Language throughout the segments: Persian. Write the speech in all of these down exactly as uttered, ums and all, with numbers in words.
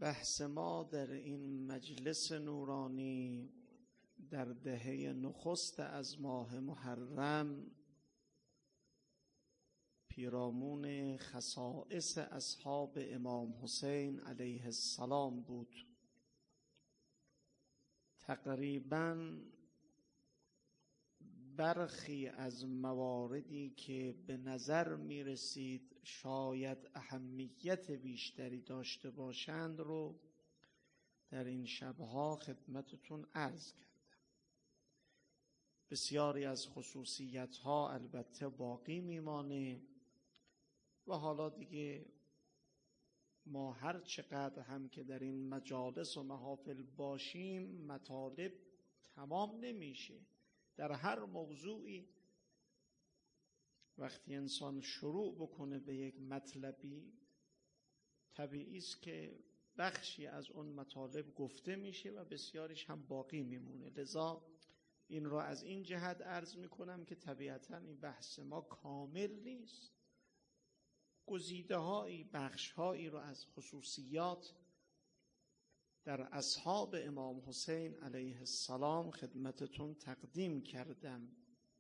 بحث ما در این مجلس نورانی در دهه نخست از ماه محرم پیرامون خصائص اصحاب امام حسین علیه السلام بود. تقریباً برخی از مواردی که به نظر می رسید شاید اهمیت بیشتری داشته باشند رو در این شبها خدمتتون عرض کردم. بسیاری از خصوصیت ها البته باقی میمانه و حالا دیگه ما هر چقدر هم که در این مجالس و محافل باشیم مطالب تمام نمیشه. در هر موضوعی وقتی انسان شروع بکنه به یک مطلبی طبیعی است که بخشی از اون مطالب گفته میشه و بسیاریش هم باقی میمونه. لذا این را از این جهت عرض میکنم که طبیعتاً این بحث ما کامل نیست. گزیده هایی بخش هایی را از خصوصیات در اصحاب امام حسین علیه السلام خدمتتون تقدیم کردم.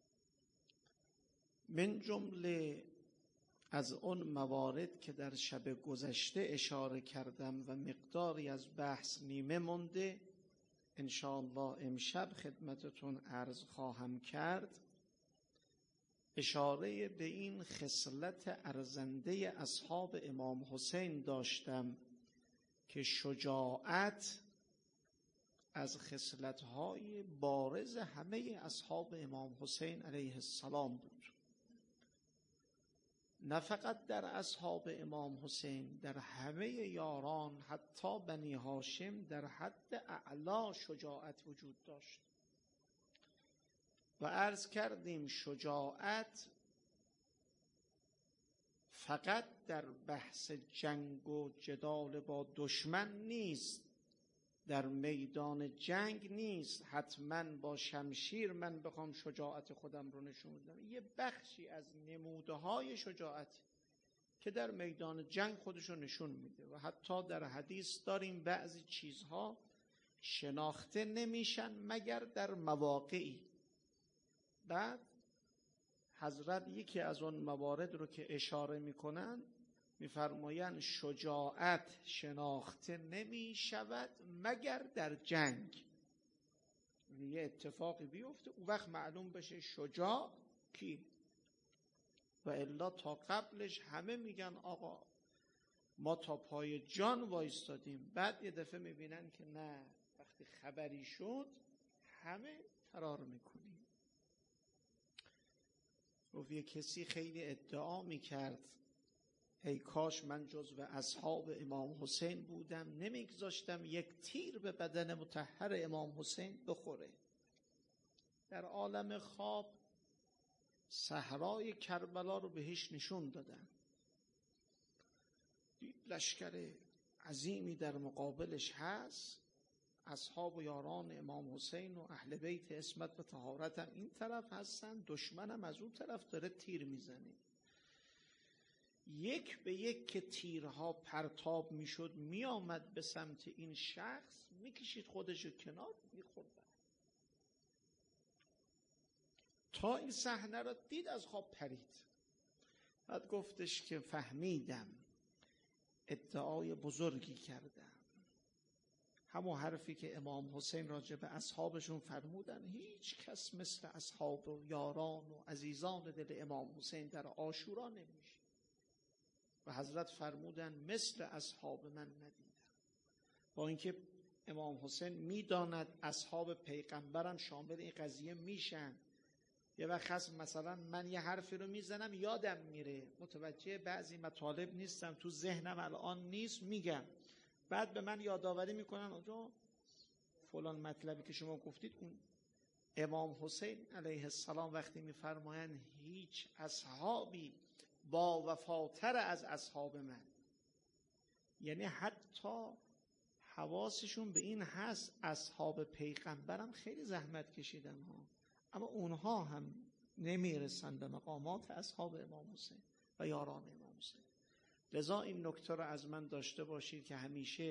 من جمله از اون موارد که در شب گذشته اشاره کردم و مقداری از بحث نیمه مونده انشاءالله امشب خدمتتون عرض خواهم کرد. اشاره به این خصلت ارزنده اصحاب امام حسین داشتم که شجاعت از خصلت‌های بارز همه اصحاب امام حسین علیه السلام بود. نه فقط در اصحاب امام حسین، در همه یاران حتی بنی هاشم در حد اعلا شجاعت وجود داشت. و عرض کردیم شجاعت فقط در بحث جنگ و جدال با دشمن نیست، در میدان جنگ نیست حتما با شمشیر من بخوام شجاعت خودم رو نشون بدم. یه بخشی از نمودهای شجاعت که در میدان جنگ خودش رو نشون میده و حتی در حدیث داریم بعضی چیزها شناخته نمیشن مگر در مواقعی. بعد حضرت یکی از اون موارد رو که اشاره میکنن میفرمایند شجاعت شناخته نمی شود مگر در جنگ. یه اتفاقی بیفته اون وقت معلوم بشه شجاع کی، و الا تا قبلش همه میگن آقا ما تا پای جان وایستادیم. بعد یه دفعه میبینن که نه، وقتی خبری شد همه فرار میکنیم. و یه کسی خیلی ادعا میکرد ای کاش من جزو اصحاب امام حسین بودم، نمیگذاشتم یک تیر به بدن مطهر امام حسین بخوره. در عالم خواب صحرای کربلا رو بهش نشون دادن، لشکر عظیمی در مقابلش هست، اصحاب و یاران امام حسین و اهل بیت عصمت و طهارت هم این طرف هستن، دشمنم از اون طرف داره تیر میزنه. یک به یک که تیرها پرتاب میشد میآمد به سمت این شخص، میکشید خودشو کنار میخورد. تا این صحنه را دید از خواب پرید. بعد گفتش که فهمیدم ادعای بزرگی کردم. همون حرفی که امام حسین راجع به اصحابشون فرمودن هیچ کس مثل اصحاب و یاران و عزیزان دل امام حسین در عاشورا نمیشه. و حضرت فرمودن مثل اصحاب من ندیدم. با اینکه امام حسین میداند اصحاب پیغمبرم شامل این قضیه میشن. یه وقت هست مثلا من یه حرفی رو میزنم یادم میره، متوجه بعضی مطالب نیستم، تو ذهنم الان نیست، میگم بعد به من یادآوری میکنن آجا فلان مطلبی که شما گفتید اون. امام حسین علیه السلام وقتی میفرمایند هیچ اصحابی با وفاتر از اصحاب من، یعنی حتی حواسشون به این هست اصحاب پیغمبرم خیلی زحمت کشیدن ها، اما اونها هم نمیرسن به مقامات اصحاب امام حسین و یاران امام حسین. لذا این نکته رو از من داشته باشید که همیشه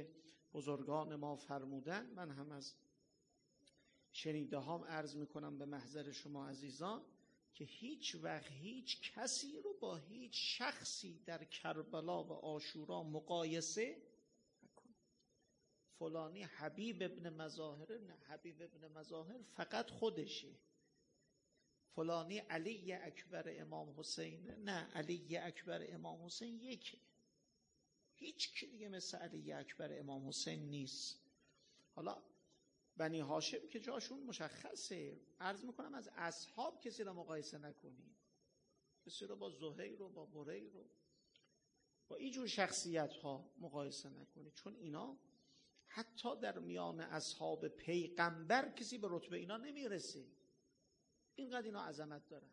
بزرگان ما فرمودن، من هم از شنیده هام عرض میکنم به محضر شما عزیزان، که هیچ وقت هیچ کسی رو با هیچ شخصی در کربلا و عاشورا مقایسه نکن. فلانی حبیب ابن مظاهر، نه، حبیب ابن مظاهر فقط خودشه. فلانی علی اکبر امام حسین، نه، علی اکبر امام حسین یکی. هیچ کی دیگه مثل علی اکبر امام حسین نیست. حالا بنی هاشم که جاشون مشخصه، عرض میکنم از اصحاب کسی رو مقایسه نکنید، کسی رو با زهیر رو با بریر رو با اینجور شخصیت ها مقایسه نکنید، چون اینا حتی در میان اصحاب پیغمبر کسی به رتبه اینا نمیرسه. اینقدر اینا عظمت دارن،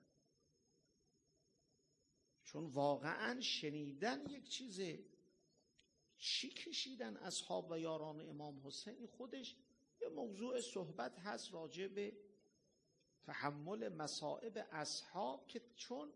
چون واقعا شنیدن یک چیزه. چی کشیدن اصحاب و یاران امام حسین؟ خودش یه موضوع صحبت هست راجع به تحمل مصائب اصحاب، که چون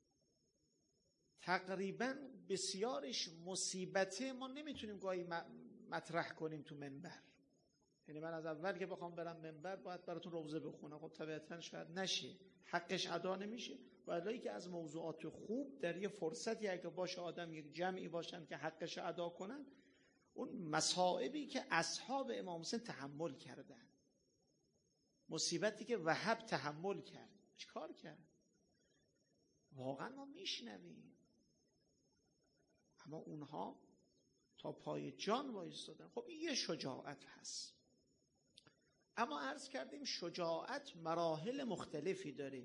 تقریبا بسیارش مصیبته، ما نمیتونیم گاهی مطرح کنیم تو منبر. یعنی من از اول که بخوام برم منبر باید براتون روزه بخونم، خب طبیعتا شاید نشه، حقش ادا نمیشه. ولی که از موضوعات خوب در یه فرصتی اگه باشه آدم، یک جمعی باشن که حقش ادا کنن، اون مصائبی که اصحاب امام حسین تحمل کردن، مصیبتی که وهب تحمل کرد، چیکار کرد؟ واقعا ما میشنویم، اما اونها تا پای جان وایستادن. خب این یه شجاعت هست. اما عرض کردیم شجاعت مراحل مختلفی داره.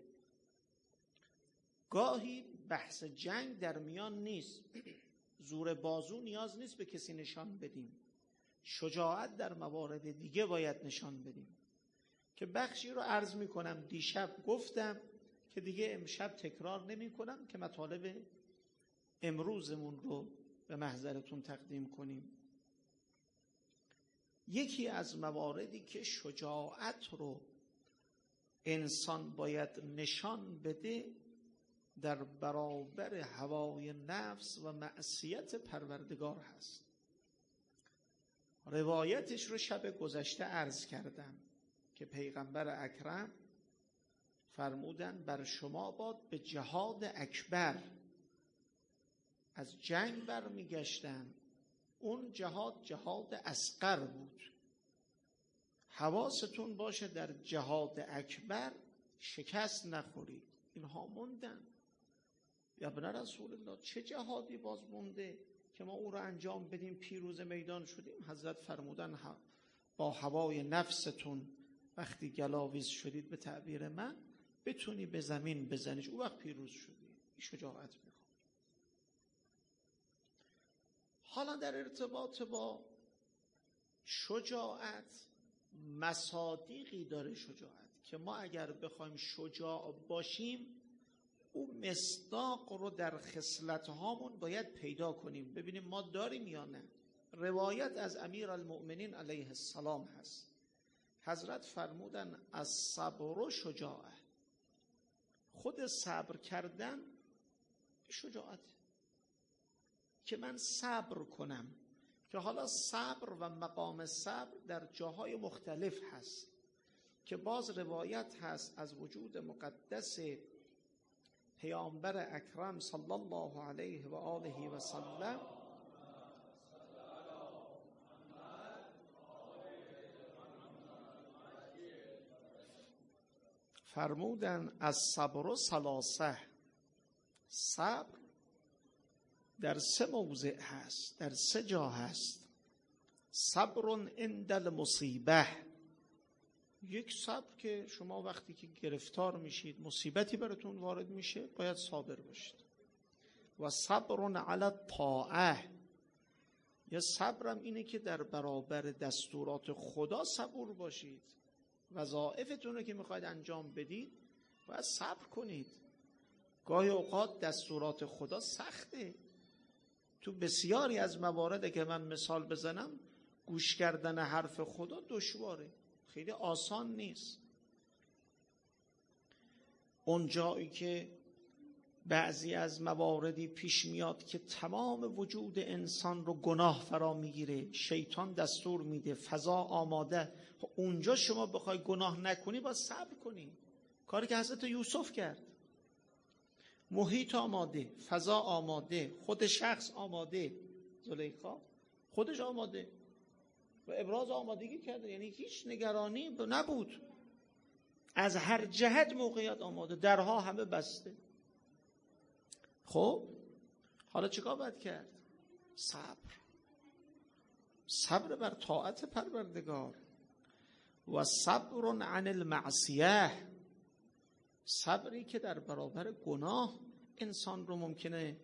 گاهی بحث جنگ در میان نیست، زور بازو نیاز نیست به کسی نشان بدیم، شجاعت در موارد دیگه باید نشان بدیم، که بخشی رو عرض میکنم دیشب گفتم که دیگه امشب تکرار نمی کنم، که مطالب امروزمون رو به محضرتون تقدیم کنیم. یکی از مواردی که شجاعت رو انسان باید نشان بده در برابر هوای نفس و معصیت پروردگار هست. روایتش رو شب گذشته عرض کردم که پیغمبر اکرم فرمودن بر شما باد به جهاد اکبر. از جنگ برمیگشتن، اون جهاد جهاد اصغر بود. حواستون باشه در جهاد اکبر شکست نخورید. اینها موندن. یا ابن رسول الله، چه جهادی باز مونده که ما اون رو انجام بدیم پیروز میدان شدیم؟ حضرت فرمودن با هوای نفستون وقتی گلاویز شدید، به تعبیر من، بتونی به زمین بزنیش، اون وقت پیروز شدی. این شجاعت میخواد. حالا در ارتباط با شجاعت مصادیقی داره شجاعت، که ما اگر بخوایم شجاع باشیم اون مصداق رو در خصلت هامون باید پیدا کنیم، ببینیم ما داریم یا نه. روایت از امیر المؤمنین علیه السلام هست، حضرت فرمودن از صبر شجاعه. خود صبر کردن شجاعت، که من صبر کنم، که حالا صبر و مقام صبر در جاهای مختلف هست، که باز روایت هست از وجود مقدس پیامبر اکرم صلی الله علیه و آله و سلم فرمودن از صبر و ثلاثه. صبر در سه موضع هست، در سه جا هست. صبر عند المصیبه، یک صبر که شما وقتی که گرفتار میشید، مصیبتی براتون وارد میشه، باید صابر باشید. و صبر علی الطاعه، یه صبرم اینه که در برابر دستورات خدا صبور باشید. وظایفتون رو که میخواید انجام بدید باید صبر کنید. گاهی اوقات دستورات خدا سخته، تو بسیاری از موارد که من مثال بزنم گوش کردن حرف خدا دشواره، خیلی آسان نیست. اون جایی که بعضی از مواردی پیش میاد که تمام وجود انسان رو گناه فرا میگیره، شیطان دستور میده، فضا آماده. اونجا شما بخوای گناه نکنی باید صبر کنی، کاری که حضرت یوسف کرد. محیط آماده، فضا آماده، خود شخص آماده، زلیخا خودش آماده و ابراز آمادگی کرده، یعنی هیچ نگرانی نبود، از هر جهت موقعیت آماده، درها همه بسته. خب حالا چیکار باید کرد؟ صبر، صبر بر طاعت پروردگار. و صبر عن المعصیه، صبری که در برابر گناه انسان رو ممکنه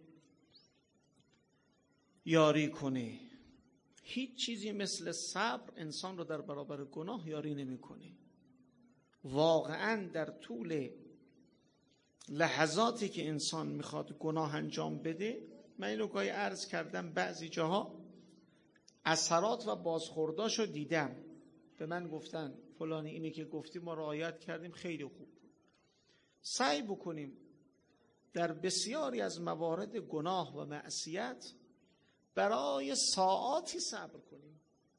یاری کنه. هیچ چیزی مثل صبر انسان رو در برابر گناه یاری نمیکنه. واقعا در طول لحظاتی که انسان میخواد گناه انجام بده، من اینو گاهی عرض کردم، بعضی جاها اثرات و بازخورداشو دیدم، به من گفتن فلانی اینی که گفتی ما رعایت کردیم، خیلی خوب بود. سعی بکنیم در بسیاری از موارد گناه و معصیت برای ساعاتی صبر کنیم،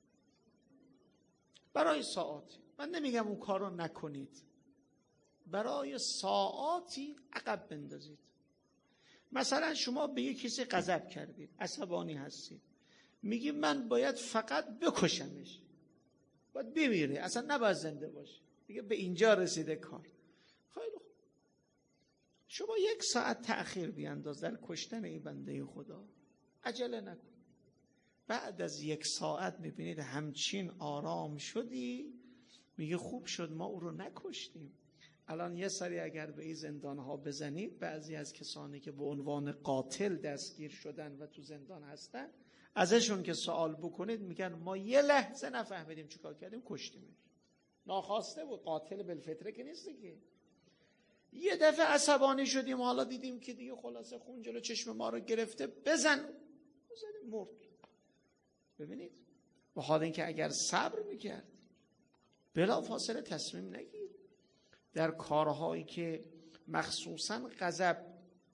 برای ساعاتی. من نمیگم اون کار رو نکنید، برای ساعاتی عقب بندازید. مثلا شما به یک کسی غضب کردید، عصبانی هستید، میگی من باید فقط بکشمش، باید بمیره، اصلا نباید زنده باشه، دیگه به اینجا رسیده کار. خیلی خوب، شما یک ساعت تأخیر بیانداز در کشتن این بنده خدا، عجله نکن. بعد از یک ساعت میبینید همچین آرام شدی، میگه خوب شد ما او رو نکشتیم. الان یه سری اگر به این زندان ها بزنید، بعضی از کسانی که به عنوان قاتل دستگیر شدن و تو زندان هستن، ازشون که سوال بکنید میگن ما یه لحظه نفهمیدیم چیکار کردیم، کشتیمش. ناخواسته بود، قاتل بالفطره که نیست که. یه دفعه عصبانی شدیم، حالا دیدیم که دیگه خلاصه خون جلو چشم ما رو گرفته، بزن بزن مرد. ببینید، و حال اینکه اگر صبر میکرد بلا فاصله تصمیم نگیر. در کارهایی که مخصوصا غضب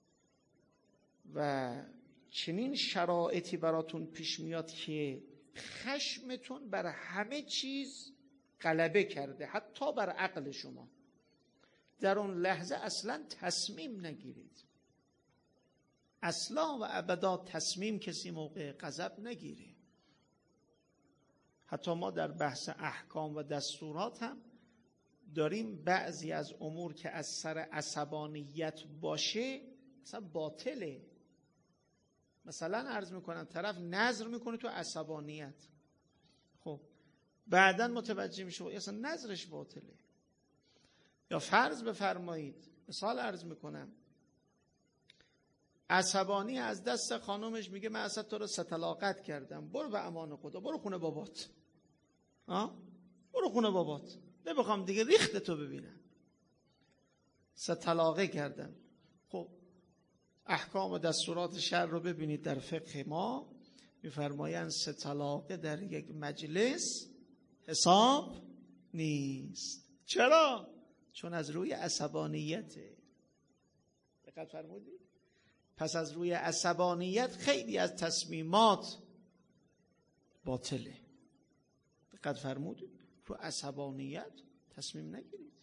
و چنین شرایطی براتون پیش میاد که خشمتون بر همه چیز غلبه کرده، حتی بر عقل شما، در اون لحظه اصلا تصمیم نگیرید. اصلا و ابدا تصمیم کسی موقع غضب نگیره. حتی ما در بحث احکام و دستورات هم داریم بعضی از امور که از سر عصبانیت باشه مثلا باطله. مثلا عرض میکنم طرف نظر میکنه تو عصبانیت، خب بعداً متوجه میشه اصلا نظرش باطله. یا فرض بفرمایید، مثال عرض میکنم، عصبانی از دست خانومش میگه من اصلا تو رو ستلاقت کردم، برو به امان خدا، برو خونه بابات، آه؟ برو خونه بابات، نمیخوام دیگه ریخت تو ببینم، ستلاقه کردم. خب احکام و دستورات شرع رو ببینید در فقه ما میفرمایند ستلاقه در یک مجلس حساب نیست. چرا؟ چون از روی عصبانیته. دقت فرمودید؟ پس از روی عصبانیت خیلی از تصمیمات باطله. دقت فرمودید؟ رو عصبانیت تصمیم نگیرید.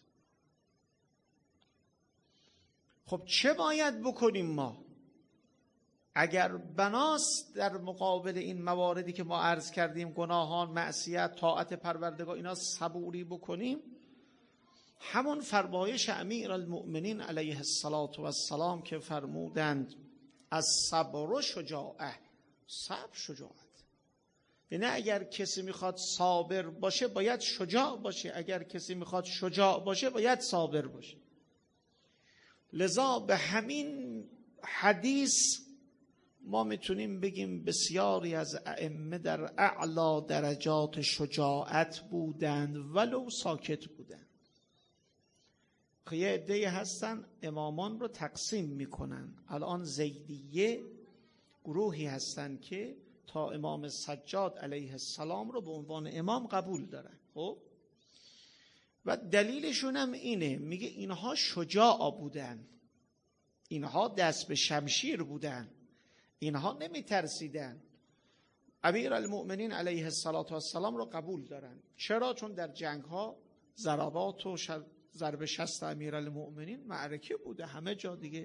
خب چه باید بکنیم ما؟ اگر بناست در مقابل این مواردی که ما عرض کردیم، گناهان، معصیت، طاعت پروردگار، اینا صبوری بکنیم، همون فرمایش امیرالمؤمنین علیه السلام که فرمودند از صبر شجاعه، صبر شجاعت. یعنی اگر کسی میخواد صابر باشه باید شجاع باشه، اگر کسی میخواد شجاع باشه باید صابر باشه. لذا به همین حدیث ما میتونیم بگیم بسیاری از ائمه در اعلی درجات شجاعت بودند ولو ساکت بودند. یه عده‌ای هستن امامان رو تقسیم میکنن. الان زیدیه گروهی هستن که تا امام سجاد علیه السلام رو به عنوان امام قبول دارن. خب و دلیلشون هم اینه، میگه اینها شجاع بودن. اینها دست به شمشیر بودن، اینها نمی ترسیدن. امیرالمؤمنین علیه السلام رو قبول دارن. چرا؟ چون در جنگ ها ضربات و ضرب شست امیرالمؤمنین معرکه بوده، همه جا دیگه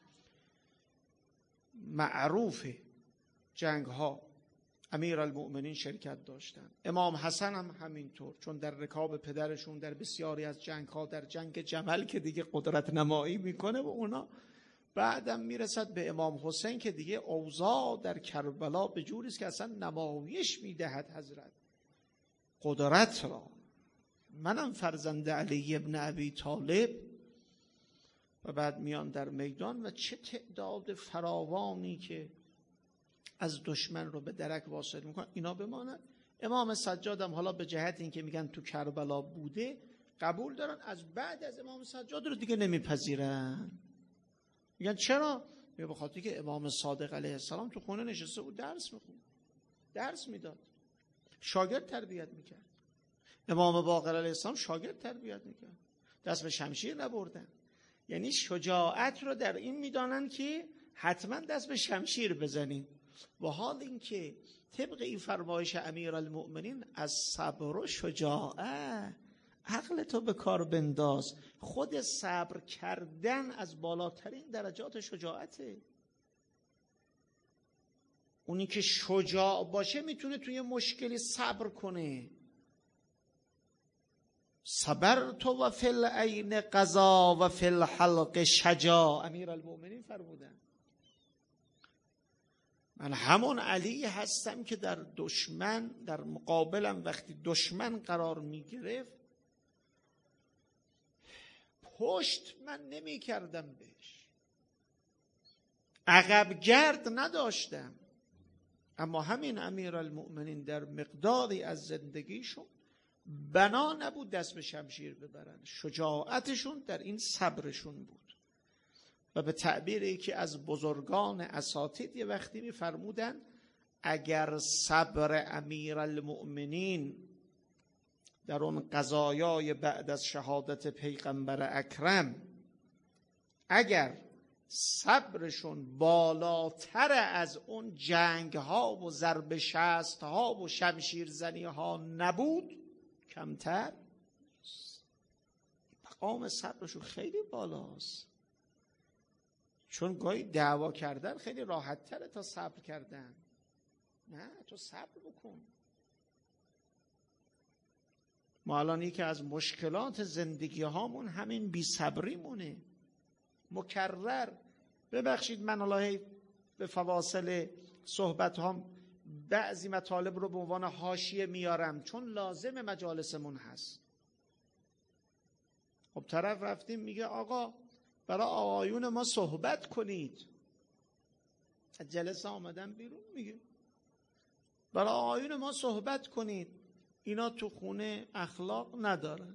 معروفه جنگ ها امیرالمؤمنین شرکت داشتن. امام حسن هم همینطور، چون در رکاب پدرشون در بسیاری از جنگ ها، در جنگ جمل که دیگه قدرت نمایی میکنه و اونا، بعدم میرسد به امام حسین که دیگه اوضاع در کربلا به جوری است که اصلا نمایش میدهد حضرت قدرت را. منم فرزند علی ابن ابی طالب. و بعد میان در میدان و چه تعداد فراوانی که از دشمن رو به درک واصل میکنن، اینا بمانن. امام سجاد هم حالا به جهت این که میگن تو کربلا بوده قبول دارن، از بعد از امام سجاد رو دیگه نمیپذیرن. میگن چرا؟ میگه به خاطر که امام صادق علیه السلام تو خونه نشسته بود درس میخوند، درس میداد، شاگرد تربیت میکرد. امام باقر علیه السلام شاگرد تربیت میکرد، دست به شمشیر نبردن. یعنی شجاعت رو در این میدانن که حتما دست به شمشیر بزنین. و حال این که طبق این فرمایش امیرالمؤمنین از صبر و شجاعت عقل تو به کار بنداز. خود صبر کردن از بالاترین درجات شجاعته. اونی که شجاع باشه میتونه توی مشکلی صبر کنه. صبرت و فی العین قضا و فی الحلق شجاع، امیرالمؤمنین فرمودن من همون علی هستم که در دشمن، در مقابلم وقتی دشمن قرار می گرفت پشت من نمی کردم بهش، عقب گرد نداشتم. اما همین امیرالمؤمنین در مقداری از زندگیشون بنا نبود دست به شمشیر ببرن، شجاعتشون در این صبرشون بود. و به تعبیری که از بزرگان اساتید یه وقتی می‌فرمودن اگر صبر امیرالمؤمنین در اون قضایای بعد از شهادت پیغمبر اکرم، اگر صبرشون بالاتر از اون جنگ ها و ضرب شست ها و شمشیر زنی ها نبود، کمتر، مقام صبرشون خیلی بالاست. چون گاهی دعوا کردن خیلی راحت تره تا صبر کردن. نه، تو صبر بکن. ما الان یکی از مشکلات زندگی هامون همین بی صبری مونه، مکرر. ببخشید من الهی به فواصل صحبت هم بعضی مطالب رو به عنوان حاشیه میارم چون لازم مجالسمون هست. خب طرف رفتیم میگه آقا برای آقایون ما صحبت کنید. از جلسه آمدن بیرون میگه برای آقایون ما صحبت کنید، اینا تو خونه اخلاق ندارن،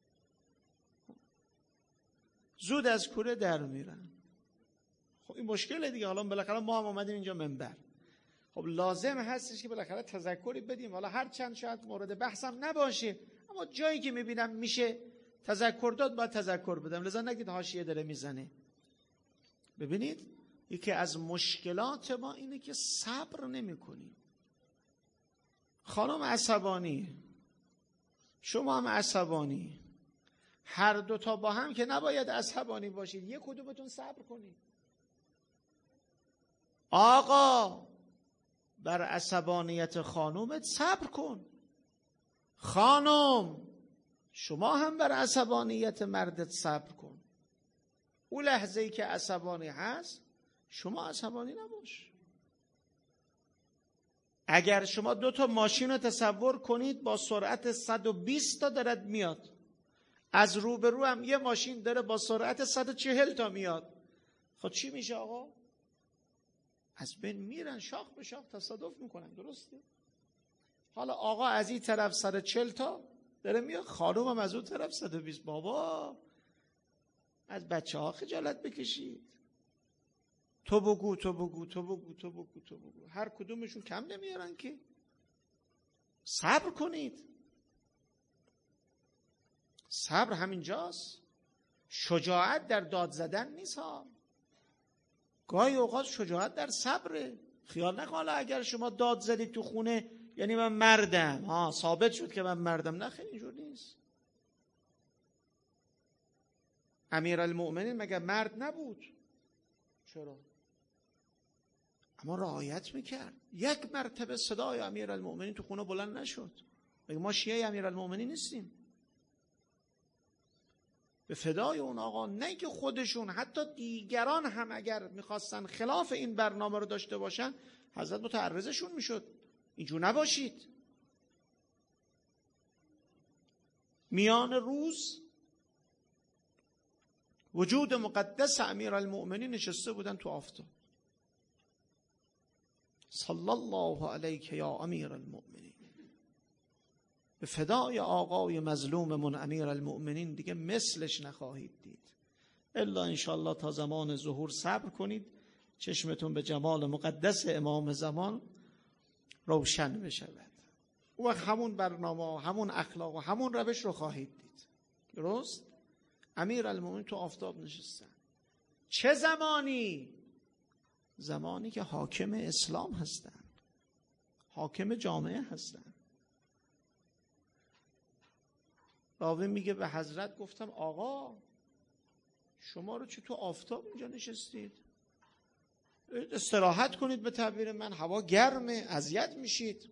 زود از کوره در میرن. خب این مشکله دیگه. حالا بالاخره ما هم اومدیم اینجا منبر، خب لازم هستش که بالاخره تذکری بدیم. حالا هر چند شاید مورد بحثم نباشه، اما جایی که میبینم میشه تذکر داد باید تذکر بدم. لذا نگید حاشیه داره میزنه. ببینید یکی از مشکلات ما اینه که صبر نمی کنیم. خانم عصبانی، شما هم عصبانی، هر دوتا با هم که نباید عصبانی باشید، یک کدومتون صبر کنید. آقا بر عصبانیت خانومت صبر کن. خانم شما هم بر عصبانیت مردت صبر کن. اون لحظه‌ای که عصبانی هست شما عصبانی نباش. اگر شما دو تا ماشین رو تصور کنید با سرعت صد و بیست تا دارد میاد، از روبرو هم یه ماشین داره با سرعت صد و چهل تا میاد، خب چی میشه آقا؟ از بین میرن، شاخ به شاخ تصادف میکنن. درسته؟ حالا آقا از این طرف صد و چهل تا داره میاد، خانوم هم از اون طرف صد و بیست. بابا از بچه ها خجالت بکشید. تو بگو تو بگو تو بگو تو بگو تو بگو، هر کدومشون کم نمیارن که. صبر کنید. صبر همینجاست. شجاعت در داد زدن نیست ها. گاهی اوقات شجاعت در صبره. خیال نکن اگر شما داد زدید تو خونه یعنی من مردم، ها ثابت شد که من مردم. نه خیلی اینجور نیست. امیرالمؤمنین مگه مرد نبود؟ چرا؟ اما رعایت میکرد. یک مرتبه صدای امیرالمؤمنین تو خونه بلند نشد. مگه ما شیعه امیرالمؤمنین نیستیم؟ به فدای اون آقا، نه که خودشون، حتی دیگران هم اگر میخواستن خلاف این برنامه رو داشته باشن حضرت متعرضشون میشد. اینجور نباشید. میان روز وجود مقدس امیرالمؤمنین نشسته بودن تو آفتاب. صلی الله علیک یا امیرالمؤمنین. به فدای آقای مظلوممون امیرالمؤمنین دیگه مثلش نخواهید دید الا انشاءالله تا زمان ظهور صبر کنید چشمتون به جمال مقدس امام زمان روشن بشود. او وقت همون برنامه، همون اخلاق و همون روش رو خواهید دید. درست؟ امیرالمؤمنین تو آفتاب نشستن. چه زمانی؟ زمانی که حاکم اسلام هستن، حاکم جامعه هستن. راوی میگه به حضرت گفتم آقا شما رو چه تو آفتاب اینجا نشستید؟ استراحت کنید، به تعبیر من هوا گرمه، اذیت میشید.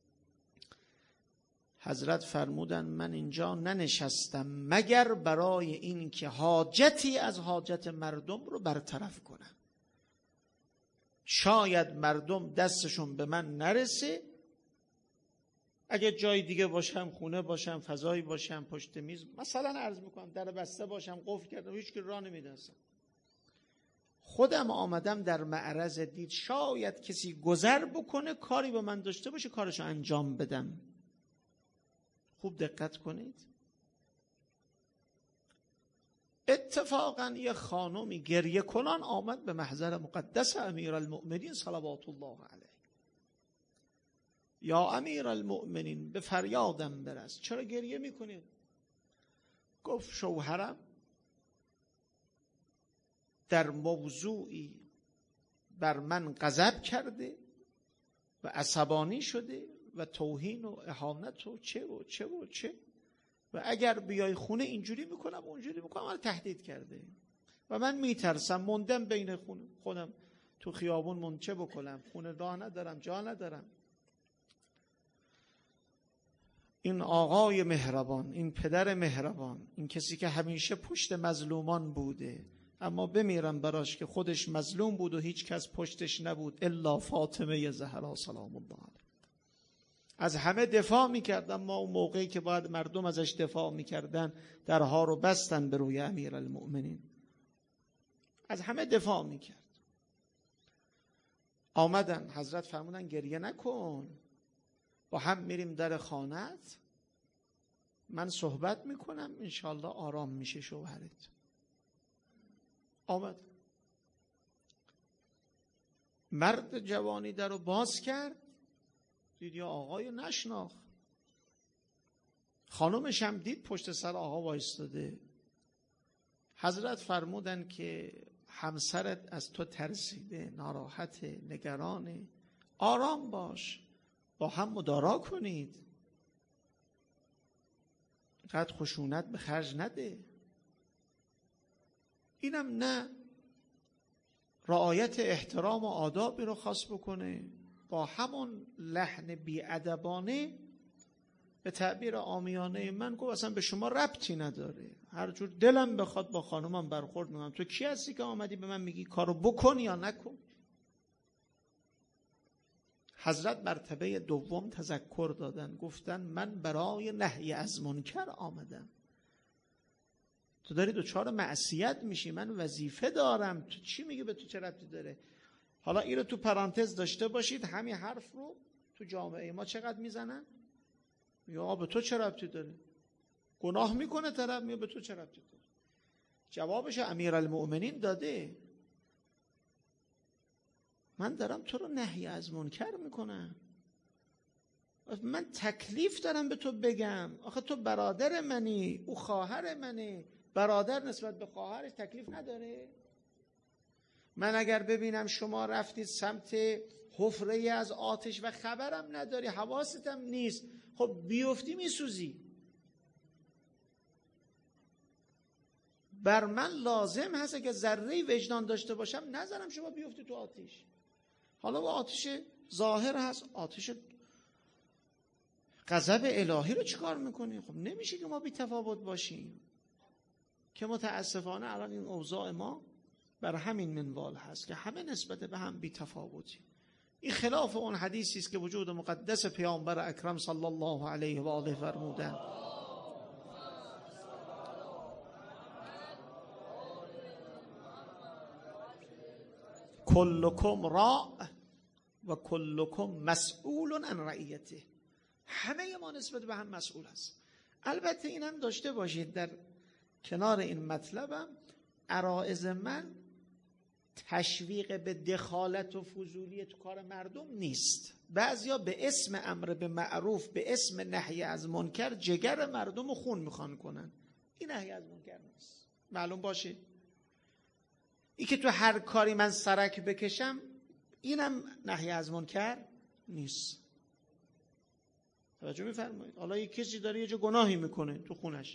حضرت فرمودن من اینجا ننشستم مگر برای این که حاجتی از حاجت مردم رو برطرف کنم. شاید مردم دستشون به من نرسه، اگه جای دیگه باشم، خونه باشم، فضایی باشم، پشت میز مثلا عرض میکنم در بسته باشم، قفل کردم، هیچ که راه نمیدستم، خودم آمدم در معرض دید شاید کسی گذر بکنه کاری به من داشته باشه کارشو انجام بدم. خوب دقت کنید. اتفاقا یه خانومی گریه کنان آمد به محضر مقدس امیرالمؤمنین صلوات الله علیه. یا امیرالمؤمنین به فریادم برس. چرا گریه میکنید؟ گفت شوهرم در موضوعی بر من غضب کرده و عصبانی شده و توهین و اهانت و چه و چه و چه و اگر بیای خونه اینجوری میکنم اونجوری میکنم. من تهدید کرده و من میترسم موندم بین خونه خودم تو خیابون من چه بکنم، خونه راه ندارم، جا ندارم. این آقای مهربان، این پدر مهربان، این کسی که همیشه پشت مظلومان بوده اما بمیرم براش که خودش مظلوم بود و هیچ کس پشتش نبود الا فاطمه زهرا سلام الله علیها. از همه دفاع میکرد اما اون موقعی که باید مردم ازش دفاع میکردن درها رو بستن به روی امیرالمؤمنین. از همه دفاع میکرد. آمدن حضرت فرمودن گریه نکن، با هم میریم در خانه‌ات، من صحبت میکنم انشالله آرام میشه شوهرت. آمد مرد جوانی در رو باز کرد، دید یا آقای نشناخت. خانومش هم دید پشت سر آقا وایستاده. حضرت فرمودن که همسرت از تو ترسیده، ناراحت، نگرانه، آرام باش، با هم مدارا کنید، قد خشونت به خرج نده. اینم نه رعایت احترام و آدابی رو خواست بکنه، با همون لحن بی‌ادبانه به تعبیر عامیانه من گفت اصلا به شما ربطی نداره، هر جور دلم بخواد با خانومم برخورد میکنم، تو کی هستی که آمدی به من میگی کارو بکن یا نکن؟ حضرت مرتبه دوم تذکر دادن، گفتن من برای نهی از منکر آمدم. تو داری دوچار معصیت میشی، من وظیفه دارم، تو چی میگی به تو چه ربطی داره؟ حالا این رو تو پرانتز داشته باشید، همین حرف رو تو جامعه ما چقدر میزنن؟ یا به تو چه ربطی داره؟ گناه میکنه طرف، میگه به تو چه ربطی داره؟ جوابش امیرالمؤمنین داده، من دارم تو رو نهی از منکر میکنم، من تکلیف دارم به تو بگم، آخه تو برادر منی، او خواهر منه، برادر نسبت به خواهرش تکلیف نداره؟ من اگر ببینم شما رفتید سمت حفره از آتش و خبرم نداری، حواستم نیست، خب بیفتی میسوزی. بر من لازم هست اگه ذره وجدان داشته باشم نذارم شما بیفتی تو آتش. حالا با آتش ظاهر هست، آتش غضب الهی رو چیکار میکنی؟ خب نمیشه که ما بی تفاوت باشیم، که متاسفانه الان این اوضاع ما بر همین منوال هست که همه نسبت به هم بی تفاوتی. این خلاف اون حدیثی است که وجود مقدس پیامبر اکرم صلی الله علیه و آله فرمودند کلکم راع و کلکم مسئول عن رعیته. همه ما نسبت به هم مسئول هست. البته این هم داشته باشید در کنار این مطلبم عرائض من تشویق به دخالت و فضولی تو کار مردم نیست. بعضیا به اسم امر به معروف، به اسم نهی از منکر جگر مردم رو خون میخوان کنن. این نهی از منکر نیست، معلوم باشه. این که تو هر کاری من سرک بکشم اینم نهی از منکر نیست. توجه میفرمایید؟ حالا یک کسی داره یه جا گناهی میکنه تو خونش،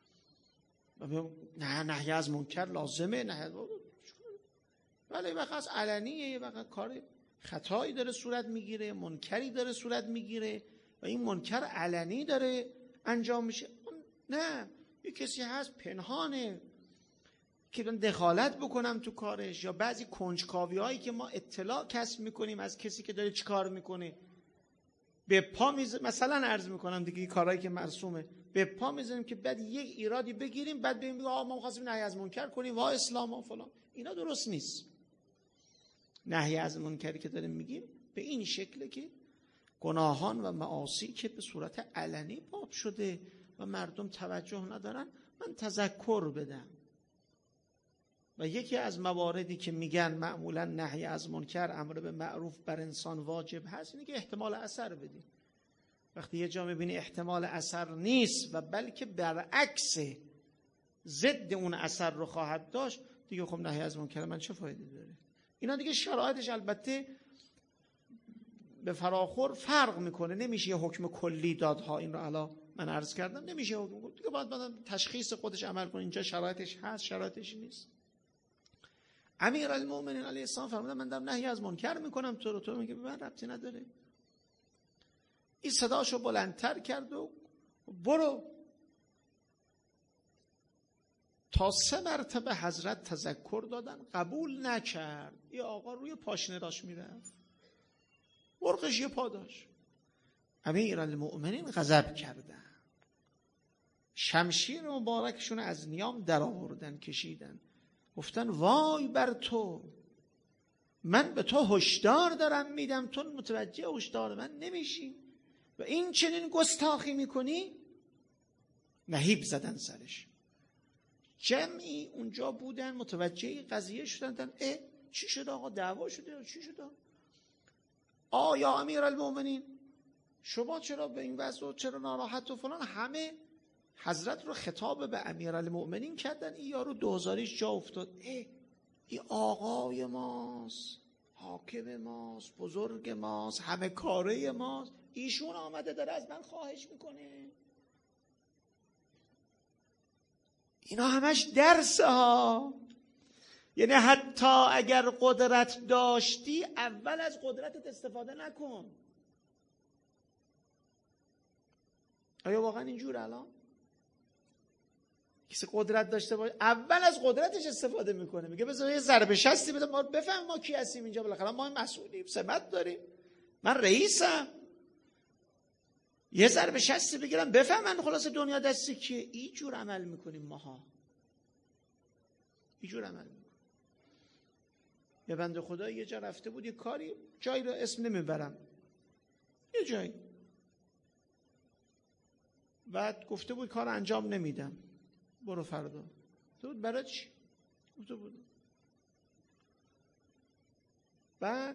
نه نهی از منکر لازمه، نه ولی وقت از علنیه، یه وقت کار خطایی داره صورت میگیره، منکری داره صورت میگیره و این منکر علنی داره انجام میشه. نه، یه کسی هست پنهانه که من دخالت بکنم تو کارش، یا بعضی کنجکاوی هایی که ما اطلاع کسب میکنیم از کسی که داره چی کار میکنه به پا میز مثلا عرض میکنم دیگه، کارهایی که مرسومه به پا میزنیم که بعد یک ایرادی بگیریم، بعد بگیم آقا ما خواستیم نهی از منکر کنیم وا اسلام و فلان. اینا درست نیست. نهی از منکری که داریم میگیم به این شکله که گناهان و معاصی که به صورت علنی باب شده و مردم توجه ندارن من تذکر بدم. و یکی از مواردی که میگن معمولا نهی از منکر امر به معروف بر انسان واجب هست اینه که احتمال اثر بدی. وقتی یه جا میبینی احتمال اثر نیست و بلکه برعکس ضد اون اثر رو خواهد داشت، دیگه خب نهی از منکر من چه فایده داره؟ اینا دیگه شرایطش البته به فراخور فرق میکنه، نمیشه یه حکم کلی دادها. این رو الان من عرض کردم نمیشه حکم دیگه، باید بعد تشخیص خودش عمل کنه. اینجا شرایطش هست، شرایطش نیست. امیرالمومنین علیه السلام فرمودن من دارم نهی از منکر میکنم، تو رو تو میگه به من ربطی نداره. این صداشو بلندتر کرد و برو. تا سه مرتبه حضرت تذکر دادن، قبول نکرد. این آقا روی پاشنه داشت میرفت، برقش یه پا داشت. امیرالمؤمنین غضب کردن، شمشیر مبارکشون از نیام در آوردن کشیدن، گفتن وای بر تو، من به تو هشدار دارم میدم، تو متوجه هشدار من نمیشی و این چنین گستاخی میکنی. نهیب زدن سرش. جمعی اونجا بودن متوجه قضیه شدن. اه چی شد آقا؟ دعوا شده؟ چی شد؟ آیا امیرالمومنین شما چرا به این وضع و چرا ناراحت و فلان؟ همه حضرت رو خطاب به امیرالمومنین کردن. این یارو دوزاریش جا افتاد. اه این آقای ماست، حاکم ماست، بزرگ ماست، همه کاره ماست، ایشون آمده داره از من خواهش میکنه. اینا همش درسه ها. یعنی حتی اگر قدرت داشتی اول از قدرتت استفاده نکن. آیا واقعا اینجور الان کسی قدرت داشته باشه اول از قدرتش استفاده میکنه، میگه بذار یه ضربه شستی بده ما بفهم ما کی هستیم اینجا، بالاخره ما مسئولیم، سمت داریم، من رئیسم، یه ضربه شستی بگیرم بفهم من خلاص دنیا دستی کیه. اینجور عمل میکنیم ماها، اینجور عمل میکنیم. یه بنده خدا یه جا رفته بود یه کاری، جایی رو اسم نمیبرم، یه جایی، بعد گفته بود کار انجام نمیدم، برو فردا. تو بود برای چی؟ گفته بود. بعد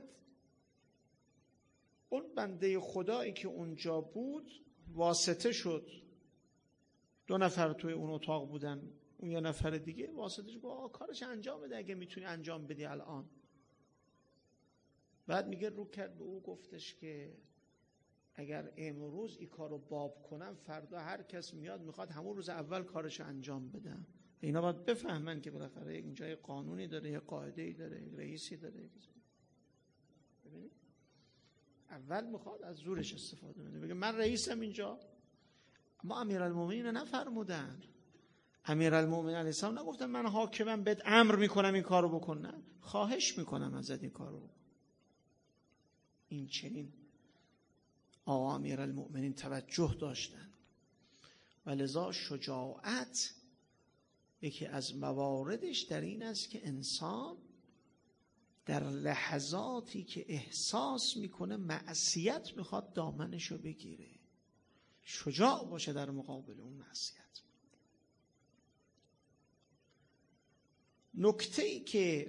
اون بنده خدایی که اونجا بود واسطه شد، دو نفر توی اون اتاق بودن، اون یه نفر دیگه واسطش گفت کارش انجام بده اگه میتونی انجام بدی الان. بعد میگه رو کرد به او گفتش که اگر امروز این کارو باب کنم فردا هر کس میاد میخواد همون روز اول کارش انجام بدم. اینا باید بفهمن که بالاخره اینجا یه قانونی داره، یه قاعده‌ای داره، یه رئیسی داره. ببینید اول میخواد از زورش استفاده کنه، بگه من رئیسم اینجا. اما امیرالمومنین نفرمودن. امیرالمومنین علیه السلام نگفتن من حاکمم بهت امر میکنم این کارو بکن، نه، خواهش میکنم ازت این کارو بکن. این چنین آقا امیرالمومنین توجه داشتن و لذا شجاعت یکی از مواردش در این است که انسان در لحظاتی که احساس میکنه معصیت میخواد دامنشو بگیره، شجاع باشه در مقابل اون معصیت. نکته‌ای که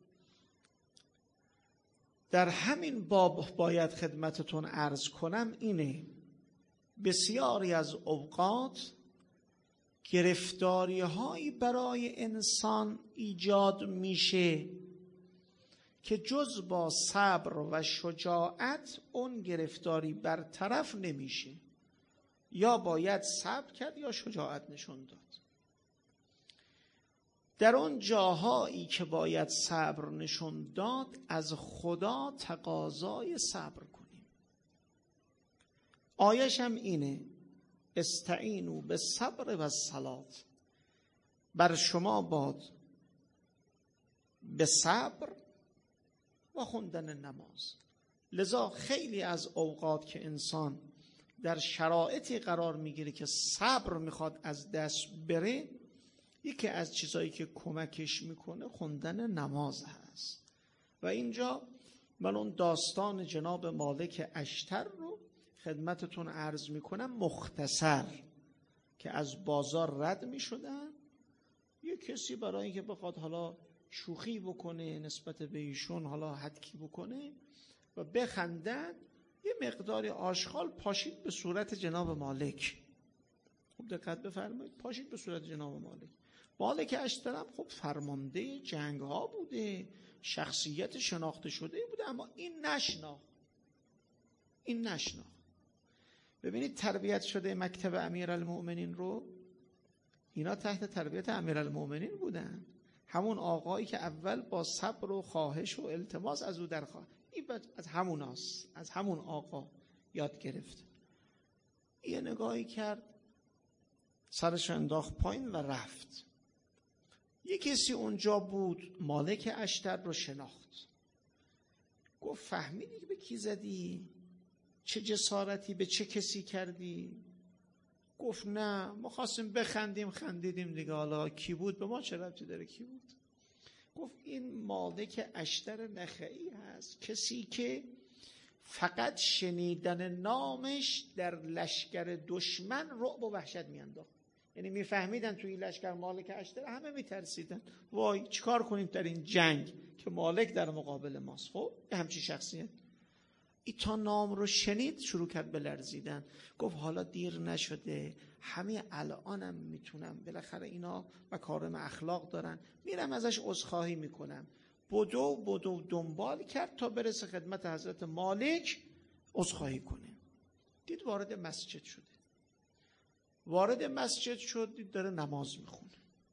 در همین باب باید خدمتتون عرض کنم اینه: بسیاری از اوقات گرفتاری هایی برای انسان ایجاد میشه که جز با صبر و شجاعت اون گرفتاری برطرف نمیشه. یا باید صبر کرد یا شجاعت نشون داد. در اون جاهایی که باید صبر نشون داد از خدا تقاضای صبر کنیم. آیش هم اینه: استعینوا بالصبر والصلاة، بر شما باد به صبر و خوندن نماز. لذا خیلی از اوقات که انسان در شرایطی قرار میگیره که صبر میخواد از دست بره، یکی از چیزایی که کمکش میکنه خوندن نماز هست. و اینجا من اون داستان جناب مالک اشتر رو خدمتتون عرض میکنم مختصر، که از بازار رد میشدن. یه کسی برای اینکه بخواد حالا شوخی بکنه نسبت به ایشون، حالا حدکی بکنه و بخندن، یه مقداری آشغال پاشید به صورت جناب مالک. خوب دقت بفرمایید، پاشید به صورت جناب مالک. مالک اشترم خب فرمانده جنگ ها بوده، شخصیت شناخته شده بوده، اما این نشناخت. این نشناخت. ببینید تربیت شده مکتب امیرالمؤمنین رو، اینا تحت تربیت امیرالمؤمنین بودن. همون آقایی که اول با صبر و خواهش و التماس از او درخواست، این از همون هست. از همون آقا یاد گرفت. یه نگاهی کرد، سرش انداخت پایین و رفت. یه کسی اونجا بود، مالک اشتر رو شناخت. گفت فهمیدی که به کی زدی؟ چه جسارتی به چه کسی کردی؟ گفت نه، ما خواستیم بخندیم خندیدیم دیگه، حالا کی بود به ما چه ربطی داره کی بود؟ گفت این مالک اشتر نخعی هست، کسی که فقط شنیدن نامش در لشکر دشمن رعب و وحشت میانداخت. یعنی میفهمیدن توی لشکر مالک اشتر همه میترسیدن، وای چیکار کنیم در این جنگ که مالک در مقابل ماست. خب همچین شخصیت ای تا نام رو شنید شروع کرد به لرزیدن. گفت حالا دیر نشده، همه الانم میتونم، بالاخره اینا مکارم اخلاق دارن، میرم ازش عذرخواهی میکنم. بدو بدو دنبال کرد تا برسه خدمت حضرت مالک عذرخواهی کنه. دید وارد مسجد شده. وارد مسجد شد، دید داره نماز میخونه.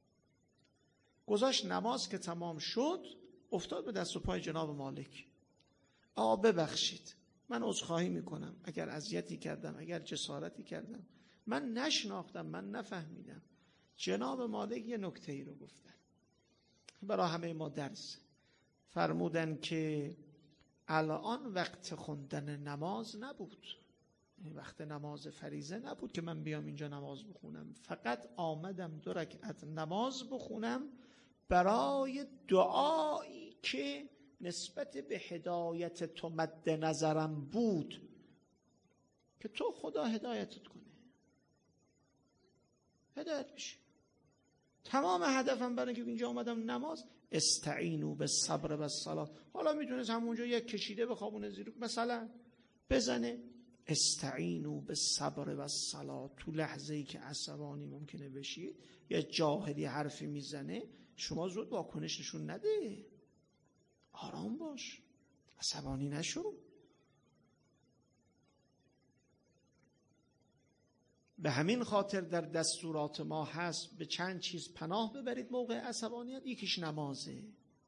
گذاشت نماز که تمام شد، افتاد به دست و پای جناب مالک. آقا ببخشید، من عذرخواهی میکنم اگر اذیتی کردم، اگر جسارتی کردم، من نشناختم، من نفهمیدم. جناب مالک یه نکته ای رو گفتن برای همه ما درس. فرمودن که الان وقت خوندن نماز نبود، وقت نماز فریضه نبود که من بیام اینجا نماز بخونم، فقط آمدم دو رکعت نماز بخونم برای دعایی که نسبت به هدایت تو مد نظرم بود که تو خدا هدایتت کنه، هدایت بشی. تمام هدفم برای که اینجا آمدم نماز، استعینوا بالصبر والصلاة. حالا میتونست همونجا یک کشیده بخوابونه زیر مثلا بزنه، استعینوا بالصبر و الصلاة. تو لحظه ای که عصبانی ممکنه بشید یا جاهلی حرفی میزنه، شما زود واکنش نشون نده، آرام باش، عصبانی نشو. به همین خاطر در دستورات ما هست به چند چیز پناه ببرید موقع عصبانیت. یکیش نمازه.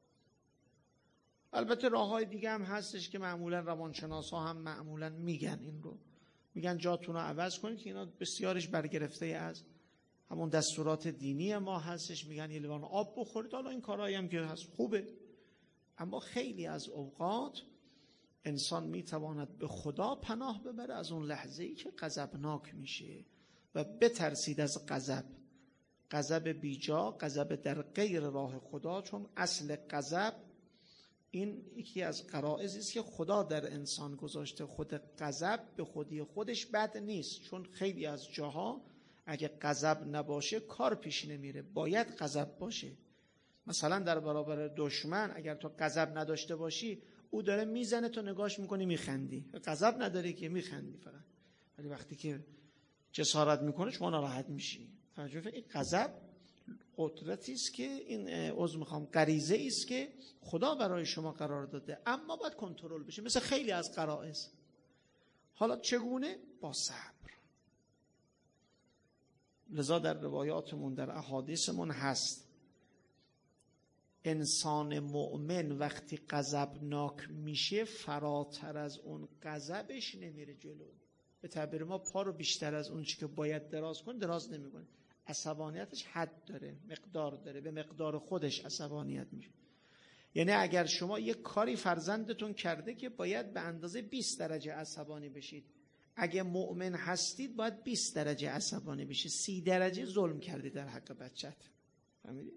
البته راه‌های دیگه هم هستش که معمولا روانشناسا هم معمولا میگن این رو، میگن جاتون رو عوض کنید، که اینا بسیارش برگرفته از همون دستورات دینی ما هستش. میگن یه لیوان آب بخورید. حالا این کارهایی هم که هست خوبه، اما خیلی از اوقات انسان میتواند به خدا پناه ببره از اون لحظه‌ای که غضبناک میشه و بترسید از غضب، غضب بیجا، غضب در غیر راه خدا. چون اصل غضب این یکی از غرایزی است که خدا در انسان گذاشته. خود غضب به خودی خودش بد نیست، چون خیلی از جاها اگه غضب نباشه کار پیش نمیره، باید غضب باشه. مثلا در برابر دشمن اگر تو غضب نداشته باشی، او داره میزنه، تو نگاش میکنی میخندی، غضب نداری که میخندی فقط. ولی وقتی که جسارت میکنه شما ناراحت میشی. توجه، این غضب قدرتی است که این عذر میخوام غریزه است که خدا برای شما قرار داده، اما باید کنترل بشه مثل خیلی از غرایز. حالا چگونه؟ با صبر. لذا در روایاتمون، در احادیثمون هست انسان مؤمن وقتی غضبناک میشه فراتر از اون غضبش نمیره جلو. به تعبیر ما پا رو بیشتر از اون چی که باید دراز کنه دراز نمیکنه. عصبانیتش حد داره، مقدار داره، به مقدار خودش عصبانیت میشه. یعنی اگر شما یک کاری فرزندتون کرده که باید به اندازه بیست درجه عصبانی بشید، اگه مؤمن هستید باید بیست درجه عصبانی بشید. سی درجه ظلم کردی در حق بچت. فهمیدی؟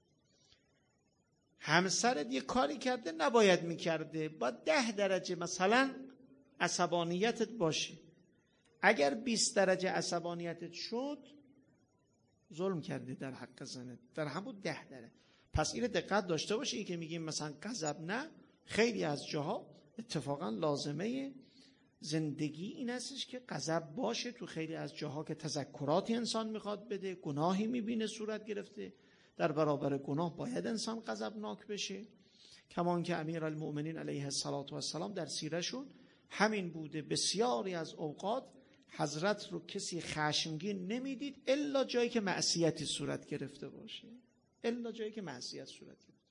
همسرت یک کاری کرده نباید میکرده، باید ده درجه مثلا عصبانیتت باشه. اگر بیست درجه عصبانیتت شد ظلم کردی در حق زنت، در همون ده درجه. پس این دقت داشته باشی که میگیم مثلا غضب نه، خیلی از جاها اتفاقا لازمه زندگی این هستش که غضب باشه. تو خیلی از جاها که تذکراتی انسان میخواد بده، گناهی میبینه صورت گرفته، در برابر گناه باید انسان غضبناک بشه. کمان که امیرالمؤمنین علیه السلام در سیرشون همین بوده. بسیاری از اوقات حضرت رو کسی خشمگین نمیدید الا جایی که معصیتی صورت گرفته باشه، الا جایی که معصیت صورت گرفته.